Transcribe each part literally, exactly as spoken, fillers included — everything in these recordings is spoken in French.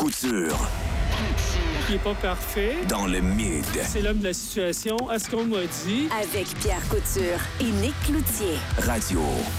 Couture. Qui n'est pas parfait. Dans le mid. C'est l'homme de la situation. À ce qu'on m'a dit. Avec Pierre Couture et Nick Cloutier. Radio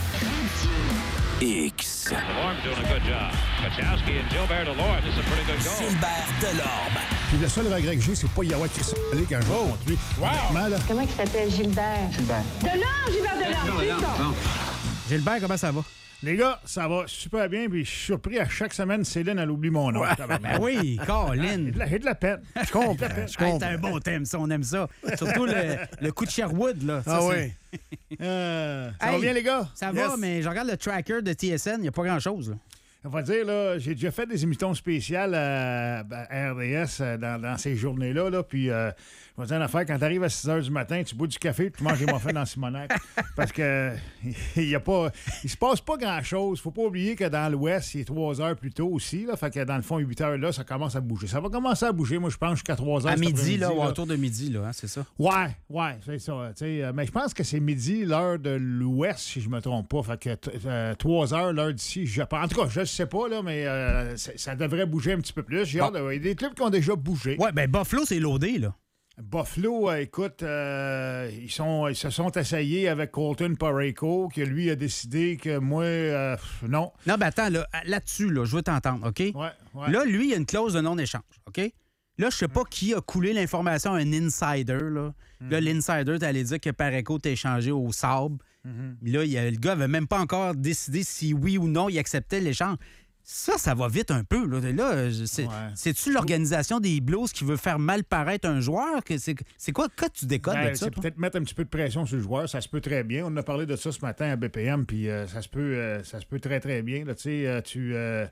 X. Delorme doing a good job. Kachowski and Gilbert Delorme. This is a pretty good goal. Gilbert Delorme. Puis le seul regret que j'ai, c'est pas y avoir Christian Pelé quand je vais contre lui. Wow! Là. Comment il s'appelle, Gilbert? Gilbert. Delorme, Gilbert Delorme, putain! Gilbert, comment ça va? Les gars, ça va super bien, puis je suis surpris à chaque semaine, Céline, elle oublie mon nom. Ouais. Ben oui, Colin. J'ai de la peine. Je comprends. Je comprends. C'est un bon thème, ça, on aime ça. Surtout le, le coup de Sherwood, là. Ça, ah c'est... oui. Euh, ça hey, va bien, les gars? Ça yes. va, mais je regarde le tracker de T S N, il n'y a pas grand-chose, là. On va dire, là, j'ai déjà fait des émissions spéciales à, à R D S dans, dans ces journées-là. Là, puis, euh, je vais dire une affaire, quand tu arrives à six heures du matin, tu bois du café tu manges des muffins dans Simonac. Parce que il y a pas, il se passe pas grand-chose. Faut pas oublier que dans l'Ouest, il est trois heures plus tôt aussi. Là, fait que dans le fond, huit heures, là, ça commence à bouger. Ça va commencer à bouger, moi, je pense, jusqu'à trois heures. À midi, là, là, ou autour de midi, là, hein, c'est ça? Ouais, ouais, c'est ça. Euh, mais je pense que c'est midi, l'heure de l'Ouest, si je me trompe pas. Fait que euh, trois heures, l'heure d'ici, je pense. En tout cas, je sais pas, là, mais euh, ça devrait bouger un petit peu plus. J'ai bon. hâte de... Il y a des clubs qui ont déjà bougé. Ouais, ben Buffalo, c'est loadé, là. Buffalo, euh, écoute, euh, ils, sont, ils se sont essayés avec Colton Parayko, que lui a décidé que moi, euh, non. Non, ben attends, là, là-dessus, là, je veux t'entendre, OK? Ouais, ouais. Là, lui, il y a une clause de non-échange, OK? Là, je sais pas qui a coulé l'information à un insider, là. Mm-hmm. Là, l'insider, t'allais dire que Parayko t'a échangé au sable. Mm-hmm. Là, il a, le gars avait même pas encore décidé si oui ou non il acceptait l'échange. Ça, ça va vite un peu. Là, là c'est, ouais. C'est-tu l'organisation des Blues qui veut faire mal paraître un joueur? C'est, c'est quoi que tu décodes ben, de ça? C'est toi? Peut-être mettre un petit peu de pression sur le joueur. Ça se peut très bien. On en a parlé de ça ce matin à B P M, puis euh, ça, se peut, euh, ça se peut très, très bien. Là, euh, tu, euh,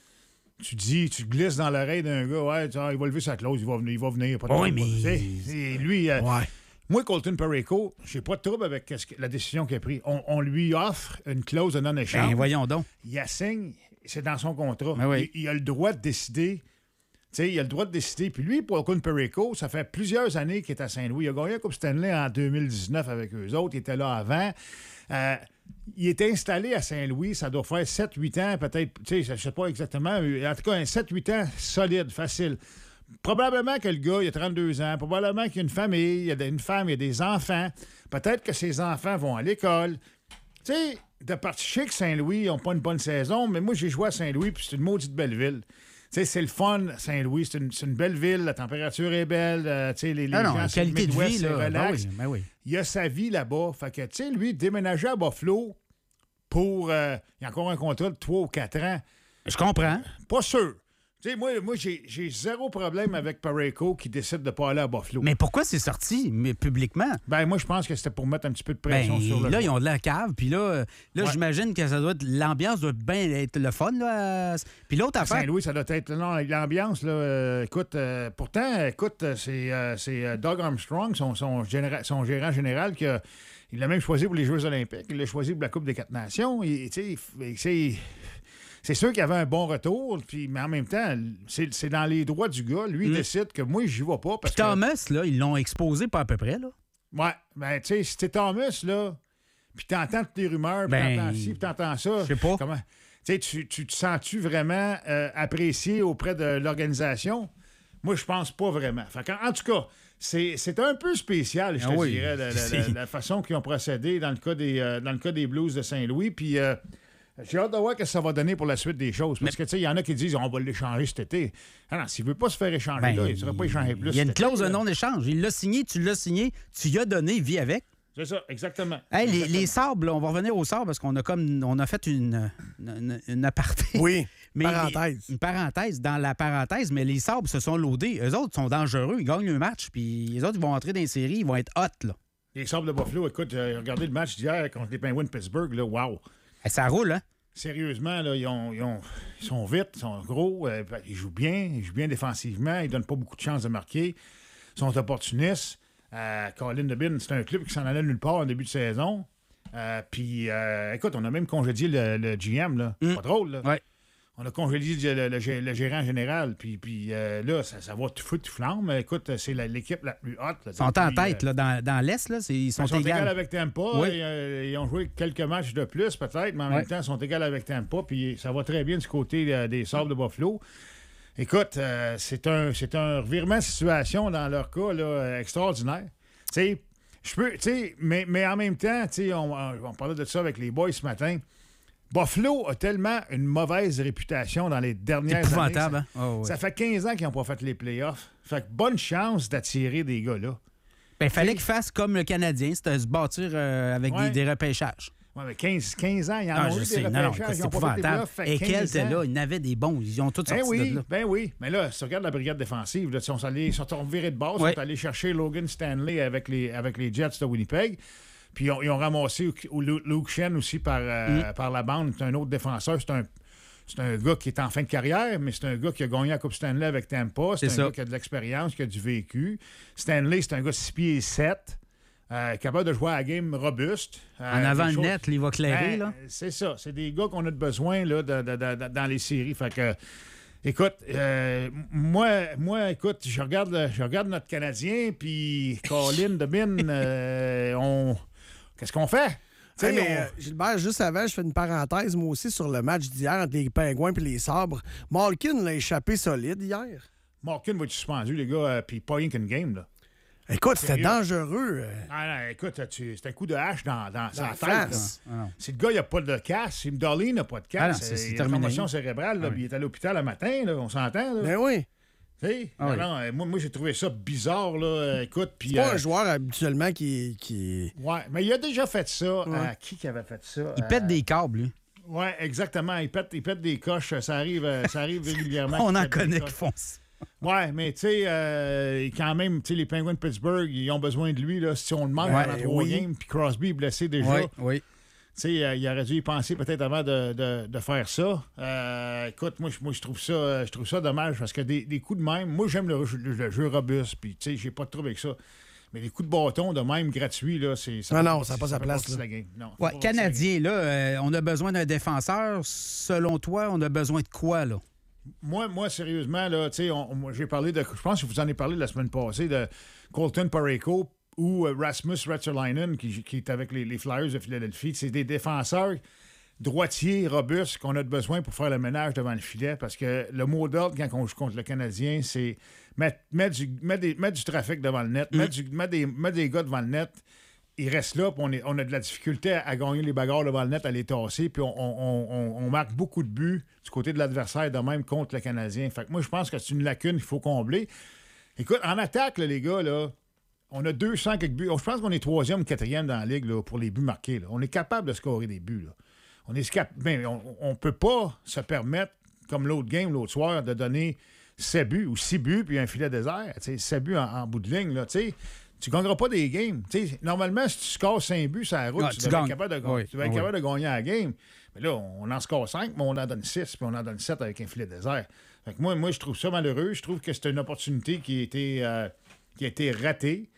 tu dis, tu glisses dans l'oreille d'un gars, ouais, tu, ah, il va lever sa clause, il va venir. Il va venir pas de oui, mais... C'est, c'est, lui... Euh, ouais. Moi, Colton Parayko, j'ai pas de trouble avec la décision qu'il a prise. On, on lui offre une clause de non-échange. Ben, voyons donc. Il assigne, c'est dans son contrat. Ben oui. il, il a le droit de décider. Tu sais, il a le droit de décider. Puis lui, pour Colton Parayko, ça fait plusieurs années qu'il est à Saint-Louis. Il a gagné la Coupe Stanley en deux mille dix-neuf avec eux autres. Il était là avant. Euh, il est installé à Saint-Louis. Ça doit faire sept huit ans, peut-être. Tu sais, je sais pas exactement. En tout cas, un sept huit ans solide, facile. Probablement que le gars, il a trente-deux ans. Probablement qu'il y a une famille, il y a une femme, il y a des enfants. Peut-être que ses enfants vont à l'école. Tu sais, de parti chic, Saint-Louis, ils n'ont pas une bonne saison, mais moi, j'ai joué à Saint-Louis, puis c'est une maudite belle ville. Tu sais, c'est le fun, Saint-Louis. C'est une, c'est une belle ville, la température est belle. Euh, tu sais, les, les ah non, gens, c'est qualité de vie, là. Relax. Ben oui, ben oui. Il a sa vie là-bas. Fait que, tu sais, lui, déménager à Buffalo pour... Euh, il y a encore un contrat de trois ou quatre ans. Je comprends. Pas sûr. Tu sais, moi, moi j'ai, j'ai zéro problème avec Parayko qui décide de ne pas aller à Buffalo. Mais pourquoi c'est sorti mais publiquement? Ben moi, je pense que c'était pour mettre un petit peu de pression ben, sur le... Là, ils ont de la cave, puis là, là ouais. J'imagine que ça doit être... L'ambiance doit bien être le fun, là. Puis l'autre à affaire... Saint-Louis, ça doit être... Non, l'ambiance, là, euh, écoute, euh, pourtant, écoute, c'est, euh, c'est Doug Armstrong, son, son, généra- son gérant général, qui a, il l'a même choisi pour les Jeux olympiques. Il l'a choisi pour la Coupe des quatre nations. Tu sais, c'est... C'est sûr qu'il y avait un bon retour, puis, mais en même temps, c'est, c'est dans les droits du gars. Lui, il mm. décide que moi, j'y vais pas. Parce puis Thomas, que... là, ils l'ont exposé pas à peu près, là. Ouais, ben, tu sais, si t'es Thomas, là, puis t'entends toutes les rumeurs, puis ben, t'entends ci, puis t'entends ça. Je sais pas. Comment... Tu sais, tu, tu te sens-tu vraiment euh, apprécié auprès de l'organisation? Moi, je pense pas vraiment. Fait qu'en, en tout cas, c'est, c'est un peu spécial, je te ah oui. dirais, la, la, la, la façon qu'ils ont procédé dans le cas des, euh, dans le cas des Blues de Saint-Louis, puis... Euh, j'ai hâte de voir ce que ça va donner pour la suite des choses. Parce mais, que, tu sais, il y en a qui disent on va l'échanger cet été. Ah non, s'il ne veut pas se faire échanger, ben, là, il ne sera pas échangé plus. Il y a une clause été, de non-échange. Il l'a signé, tu l'as signé, tu y as donné, il vit avec. C'est ça, exactement. Hey, exactement. Les, les sables, là, on va revenir aux sables parce qu'on a comme on a fait une, une, une aparté. Oui, mais parenthèse. Les, une parenthèse dans la parenthèse, mais les sables se sont loadés. Eux autres sont dangereux, ils gagnent un match, puis les autres, ils vont entrer dans les séries, ils vont être hot, là. Les sables de Buffalo, écoute, j'ai regardé le match d'hier contre les Penguins de Pittsburgh, là, wow. Hey, ça roule, hein? Sérieusement, là, ils, ont, ils, ont, ils sont vite, ils sont gros, euh, ils jouent bien, ils jouent bien défensivement, ils donnent pas beaucoup de chances de marquer, ils sont opportunistes. Euh, Colin DeBin, c'est un club qui s'en allait nulle part en début de saison. Euh, Puis, euh, écoute, on a même congédié le, le G M, là. Mm. Pas drôle, là. Ouais. On a congédié le, le, le, le gérant général, puis, puis euh, là, ça, ça va tout fou, tout flamme. Écoute, c'est la, l'équipe la plus haute. Là, ils sont en tête, euh, là, dans, dans l'Est, là, c'est, ils sont, ils sont égales. égales avec Tampa. Oui. Et, euh, ils ont joué quelques matchs de plus, peut-être, mais en ouais. même temps, ils sont égales avec Tampa, puis ça va très bien du côté euh, des Sabres de Buffalo. Écoute, euh, c'est un, c'est un revirement de situation dans leur cas là, extraordinaire. Tu sais, je peux, tu sais, mais, mais en même temps, tu sais, on, on parlait de ça avec les boys ce matin. Buffalo a tellement une mauvaise réputation dans les dernières C'est années. épouvantable, Ça, hein? Oh, ouais. ça fait quinze ans qu'ils n'ont pas fait les playoffs. Fait que bonne chance d'attirer des gars là. Ben, il fallait qu'ils fassent comme le Canadien, c'était se bâtir euh, avec Ouais. des, des repêchages. Ouais, mais quinze, quinze ans, ils en Ah, ont je eu sais, des non, non, repêchages, ils c'est n'ont pas fait les épouvantable. playoffs. Fait Et quinze quel était ans. là, il y en avait des bons. Ils ont tous Ben sorti oui, de là. ben oui. Mais là, si tu regardes la brigade défensive, là, ils sont allés, ils sont virés de base, ils Ouais. sont allés chercher Logan Stanley avec les, avec les Jets de Winnipeg. Puis ils ont, ils ont ramassé Luke Shen aussi par, euh, Mm. par la bande. C'est un autre défenseur. C'est un, c'est un gars qui est en fin de carrière, mais c'est un gars qui a gagné la Coupe Stanley avec Tampa. C'est, C'est un ça. gars qui a de l'expérience, qui a du vécu. Stanley, c'est un gars six pieds sept, euh, capable de jouer à la game robuste. Euh, En avant des le choses- net, là, il va clairer. Ben, là. c'est ça. C'est des gars qu'on a de besoin là, de- de- de- de- dans les séries. Fait que, écoute, euh, moi, moi, écoute, je regarde, le- je regarde notre Canadien, puis Colin de Bin, euh, on... qu'est-ce qu'on fait? Tu sais, Hey, mais on- euh, Gilbert, juste avant, je fais une parenthèse, moi aussi, sur le match d'hier entre les Pingouins et les Sabres. Malkin l'a échappé solide hier. Malkin va être suspendu, les gars, euh, puis pas rien qu'une game, là. Écoute, c'était Sérieux? dangereux. euh, Ah, non, écoute, tu- c'est un coup de hache dans, dans, sa la tête. face. là. Ah, non. Si le gars, il n'a pas de casse, si Dolly n'a pas de Ah non, casse, c'est- c'est il a terminé. une commotion cérébrale, là, Ah oui. puis il est à l'hôpital le matin, là, on s'entend, là. Ben oui. Tu sais? Ah Non, oui. non, euh, moi, moi j'ai trouvé ça bizarre, là. euh, Écoute, puis. C'est pas euh, un joueur habituellement qui. qui... Ouais, mais il a déjà fait ça. Euh, qui qui avait fait ça? Il Euh, pète des câbles, lui. Ouais, exactement. Il pète, il pète des coches. Ça arrive, euh, ça arrive régulièrement. On qu'il en pète des connaît coches. qui font ça. Ouais, mais tu sais, euh, quand même, tu sais, les Penguins de Pittsburgh, ils ont besoin de lui, là. Si on le manque Ouais, pendant trois oui. games, puis Crosby est blessé déjà. Oui, Tu oui. sais, euh, il aurait dû y penser peut-être avant de, de- de faire ça. Euh, écoute, moi, je- moi je trouve ça euh, je trouve ça dommage parce que des, des coups de même, moi, j'aime le, le- le jeu robuste, puis tu sais, j'ai pas de trouble avec ça. Mais les coups de bâton de même gratuits, là, c'est. Non, fait non, pas ça a partie- pas sa fait place, partie de là. la game. Non, ça fait Ouais, pas partie de la game. Canadien, là, euh, on a besoin d'un défenseur. Selon toi, on a besoin de quoi, là? Moi, moi, sérieusement, là, tu sais, on- moi, j'ai parlé de. Je pense que je vous en ai parlé la semaine passée de Colton Parayko ou euh, Rasmus Ristolainen qui, qui est avec les, les Flyers de Philadelphie. C'est des défenseurs droitiers, robustes qu'on a de besoin pour faire le ménage devant le filet parce que le mot d'ordre quand on joue contre le Canadien, c'est mettre, mettre, du, mettre, des- mettre du trafic devant le net, mettre, du- mettre des, mettre des gars devant le net. Ils restent là, puis on, est- on a de la difficulté à, à gagner les bagarres devant le net, à les tasser, puis on, on- on- on marque beaucoup de buts du côté de l'adversaire, de même contre le Canadien. Fait que moi, je pense que c'est une lacune qu'il faut combler. Écoute, en attaque, là, les gars, là, on a deux cents quelques buts. Je pense qu'on est troisième ou quatrième dans la ligue là, pour les buts marqués. Là. On est capable de scorer des buts. Là. On est cap- ben, on ne peut pas se permettre, comme l'autre game, l'autre soir, de donner sept buts ou six buts puis un filet désert. sept buts en, en bout de ligne. Là, t'sais. Tu ne gagneras pas des games. T'sais, normalement, si tu scores cinq buts sur la route, Ah, tu, tu devrais être gagnes. capable de, ga- Oui, tu devrais être oui. capable de gagner la game. Mais là, on en score cinq, mais on en donne six, puis on en donne sept avec un filet désert. Fait que moi, moi, je trouve ça malheureux. Je trouve que c'est une opportunité qui a été, euh, qui a été ratée.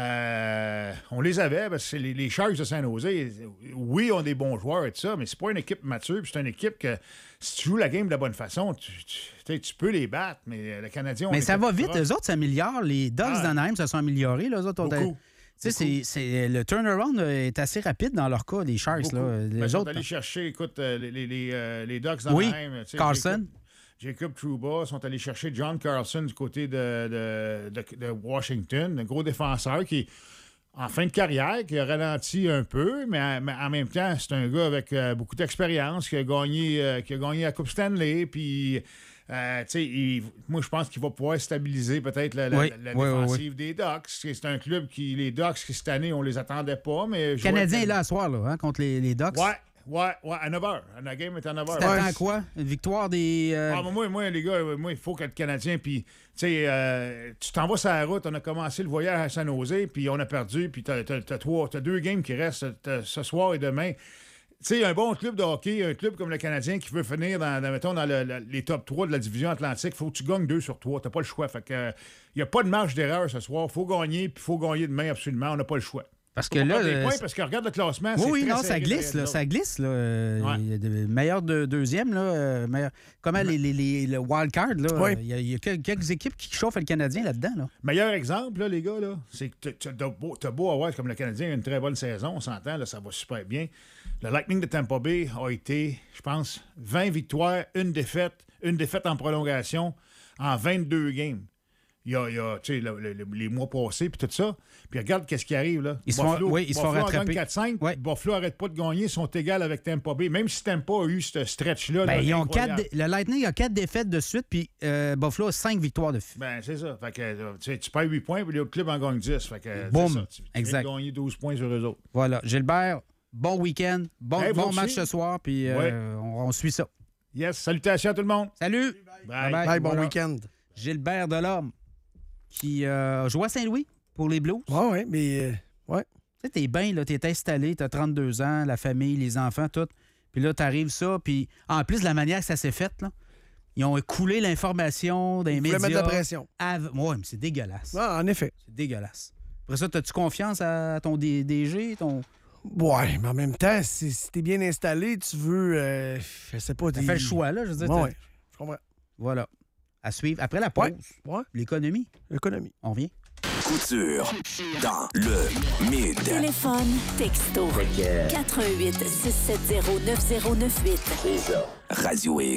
Euh, on les avait, parce que c'est les, les Sharks de Saint-Jose, oui, ont des bons joueurs et tout ça, mais c'est pas une équipe mature, puis c'est une équipe que si tu joues la game de la bonne façon, tu, tu, tu sais, tu peux les battre, mais le Canadien... on Mais est ça va plus vite, proche. eux autres s'améliorent. Les Ducks Ah. d'Anaheim se sont améliorés. Là, eux autres, ont- Beaucoup. Tu sais, c'est, c'est- le turnaround euh, est assez rapide dans leur cas, les Sharks. Beaucoup. Là. Mais Les ils sont autres, allés chercher, écoute, euh, les, les, les, euh, les Ducks Oui, d'Anaheim. tu sais, Carlson. Jacob, Jacob Trouba sont allés chercher John Carlson du côté de, de, de, de Washington, un gros défenseur qui, en fin de carrière, qui a ralenti un peu, mais, mais en même temps, c'est un gars avec euh, beaucoup d'expérience qui a gagné, euh, qui a gagné la Coupe Stanley, puis... Euh, tu sais, il- moi, je pense qu'il va pouvoir stabiliser peut-être la, la- Oui, la- la oui, oui, défensive des Ducks. C'est un club qui, les Ducks, qui cette année, on les attendait pas, mais... Le Canadien est là à soir, là, hein, contre les, les Ducks. Ouais, ouais, ouais, à neuf heures. La game est à neuf heures. Tu t'attends Ouais. à quoi? Une victoire des... euh, Ah, mais moi, moi, les gars, moi, il faut que le Canadien, puis, tu sais, euh, tu t'en vas sur la route, on a commencé le voyage à San Jose, puis on a perdu, puis t'as, t'as, t'as trois, t'as deux games qui restent t'as ce soir et demain. Tu sais, un bon club de hockey, un club comme le Canadien qui veut finir dans, dans, mettons, dans le- le- les top trois de la division Atlantique, il faut que tu gagnes deux sur trois. T'as pas le choix. Fait que, il n'y a pas de marge d'erreur ce soir. Il faut gagner, puis il faut gagner demain absolument. On n'a pas le choix. Parce Faut que pas là... perdre des euh, points parce que regarde le classement. Oui, c'est oui, très non, ça serré glisse, derrière là, les ça autres. glisse. Là. Euh, Ouais. il y a de- meilleur de, deuxième, là, euh, meilleur- comment les, les, les- le wild card, là, Oui. il y a, il y a que- quelques équipes qui chauffent le Canadien là-dedans. Là. Meilleur exemple, là, les gars, là, c'est que t'as- t'as beau, t'as beau avoir, comme le Canadien, une très bonne saison, on s'entend, là, ça va super bien. Le Lightning de Tampa Bay a été, je pense, vingt victoires, une défaite, une défaite en prolongation en vingt-deux games. Il y a, il y a tu sais, le, le, les mois passés, puis tout ça. Puis regarde qu'est-ce qui arrive, là. Ils se Buffalo, font, oui, ils se font Buffalo en rattraper. gagne quatre cinq. Ouais. Buffalo n'arrête pas de gagner. Ils sont égaux avec Tampa Bay. Même si Tampa a eu ce stretch-là. Ben, là, ils ont incroyable. quatre, le Lightning a quatre défaites de suite, puis euh, Buffalo a cinq victoires de suite. Ben, c'est ça. Fait que, euh, tu sais, tu perds huit points, puis l'autre club en gagne dix. Fait que, euh, Boum. c'est ça. Tu, tu Exact. viens de gagner douze points sur eux autres. Voilà. Gilbert, bon week-end, bon, Hey, bon vous match aussi. ce soir, puis euh, Ouais. on, on suit ça. Yes. Salutations à tout le monde. Salut! Bye. Bye-bye. Bye, bon Voilà. week-end. Gilbert Delorme, qui euh, joue à Saint-Louis pour les Blues. Ouais, ouais, mais. euh, ouais. Tu sais, t'es bien, là, t'es installé, t'as trente-deux ans, la famille, les enfants, tout. Puis là, t'arrives ça, puis en plus, la manière que ça s'est fait, là, ils ont écoulé l'information dans les Vous voulez médias. mettre de la pression. Av- Ouais, mais c'est dégueulasse. Ah, en effet. C'est dégueulasse. Après ça, as-tu confiance à ton D- DG, ton... Ouais, mais en même temps, si, si t'es bien installé, tu veux. Euh, je sais pas. T'as fait le choix, là, je veux dire. Ouais, t'as- ouais. Je comprends. Voilà. À suivre. Après la pause, Ouais. Ouais. l'économie, L'économie. on revient. Couture dans le Mid. Téléphone, texto. quatre un huit, six sept zéro, neuf zéro neuf huit. Radio X.